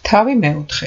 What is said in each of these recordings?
თავი მეოთხე.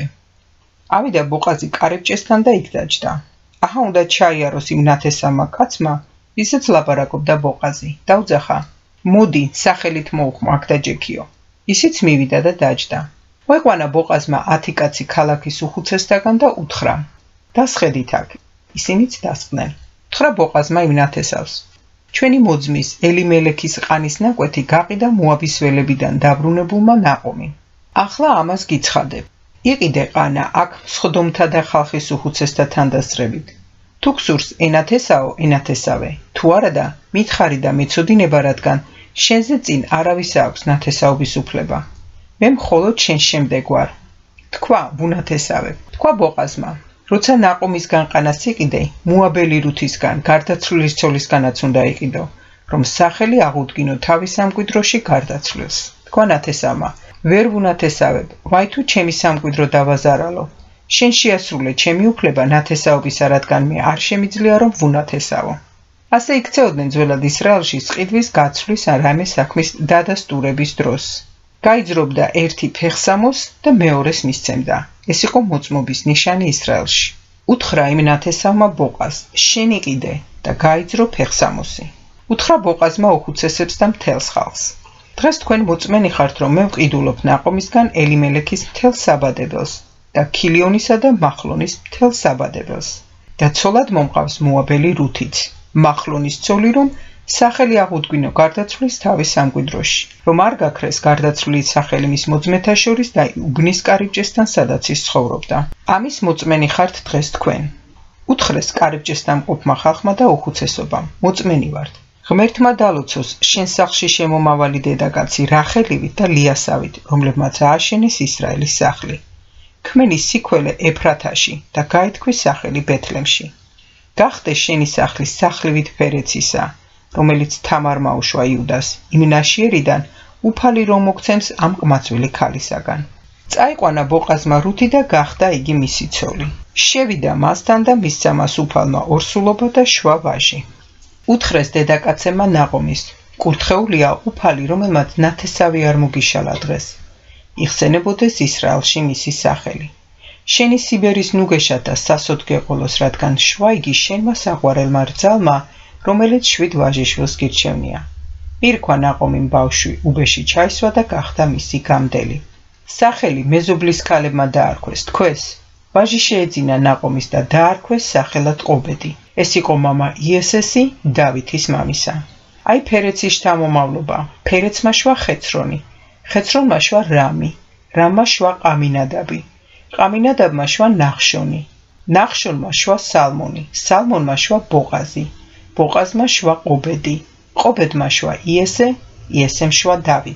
ავიდა ბოყაზი კარიბჭესთან და იქ დაჯდა. აჰა უნდა ჩაიაროს იმ ნათესავმა კაცმა, ვისაც ლაპარაკობდა ბოყაზი. დაუძახა. მოდი, სახელით მოუხმო აქ დაჯექიო. ისიც მივიდა და დაჯდა. მოიყვანა ბოყაზმა 10 კაცი ქალაქის უხუცესთაგან და უთხრა: დასხედით აქ. ისინიც დასხდნენ. უთხრა ბოყაზმა იმ ნათესავს: ჩვენი მოძმის ელიმელექის ყანის ნაკვეთი გაყიდა მოაბის ველებიდან დაბრუნებულმა ნაყომი. ახლა ამას გიცხადებ. იყიდე ყანა აქ სხდომთა და ხალხის უხუცესთა თანდასწრებით. თუ გსურს ენათესაო, ენათესავე. თუ არადა, მითხარი და მეწოდინება, რადგან შენზე წინ არავის აქვს ნათესაობის უფლება. მე მხოლოდ შენ შემდეგ ვარ. თქვა ვუნათესავებ. თქვა ბოყაზმა. როცა ნაყომისგან ყანას იყიდე, მოაბელი რუთისგან, გარდაცვლილის ცოლისგანაც უნდა იყიდო, რომ სახელი აღუდგინო თავის სამკვიდროში გარდაცვლილს. თქვა ნათესავმა. ვერ ვუნათესავებ, ვაი თუ ჩემი სამკვიდრო დავაზარალო. შენ შეასრულე ჩემი უფლება ნათესაობისა, რადგან მე არ შემიძლია რომ ვუნათესავო. ასე იქცეოდნენ ძველად ისრაელში სყიდვის გაცვლის ან რამე საქმის დადასტურების დროს. გაიძრობდა ერთი ფეხსამოს და მეორეს მისცემდა. ეს იყო მოწმობის ნიშანი ისრაელში. უთხრა იმ ნათესავმა ბოყაზს: შენ იყიდე და გაიძრო ფეხსამოსი. უთხრა ბოყაზმა უხუცესებს და მთელს ხალხს: დღეს თქვენ მოწმენი ხართ, რომ მე ვყიდულობ ნაყომისგან ელიმელექის მთელ საბადებელს და ქილიონისა და მახლონის მთელ საბადებელს. და ცოლად მომყავს მოაბელი რუთიც, მახლონის ცოლი, რომ სახელი აღუდგინო გარდაცვლის თავის სამკვიდროში, რომ არ გაქრეს გარდაცვლილი სახელი მის მოძმეთა შორის და უბნის კარიბჭესთან, სადაც ის ცხოვრობდა. ამის მოწმენი ხართ დღეს თქვენ. უთხრეს კარიბჭესთან მყოფმა ხალხმა და უხუცესობამ: მოწმენი ვართ. ღმერთმა დალოცოს შენ სახლში შემომავალი დედაკაცი რახელივით და ლიასავით, რომლებმაც ააშენეს ისრაელის სახლი. ქმენი სიქველე ეფრათაში და გაითქვი სახელი ბეთლემში. გახდე შენი სახლი სახლივით ფერეცისა, რომელიც თამარმა უშვა იუდას, იმ ნაშიერიდან უფალი რომ მოგცემს ამ ყმაწვილი ქალისაგან. წაიყვანა ბოყაზმა რუთი და გახდა იგი მისი ცოლი. შევიდა მასთან და მისცა მას უფალმა ორსულობა და შვა ვაჟი. უთხრეს დედაკაცებმა ნაყომის: კურთხეულია უფალი, რომელმაც ნათესავი არ მოგიშალა დღეს. იხსენებოდეს ისრაელში მისი სახელი. შენი სიბერის ნუგეშად და სასოდ გეყოლოს, რადგან შვა იგი შენმა საყვარელმა რძალმა, რომელიც 7 ვაჟიშვილს გირჩევნია. მირქვა ნაყომიმ ბავშვი, უბეში ჩაისვა და გახდა მისი გამდელი. სახელი მეზობლის ქალებმა დაარქვეს, თქვეს: ვაჟი შეეძინა ნაყომის და დაარქვეს სახელად ყობედი. ეს იყო მამა იესესი, დავითის მამისა. აი ფერეცის შთამომავლობა. ფერეცმა შვა ხეცრონი, ხეცრონმა შვა რამი, რამმა შვა ყამინადაბი, ყამინადაბმა შვა ნახშონი, ნახშონმა შვა სალმონი, სალმონმა შვა ბოყაზი, ბოყაზმა შვა ყობედი, ყობედმა შვა იესე, იესემ შვა დავით.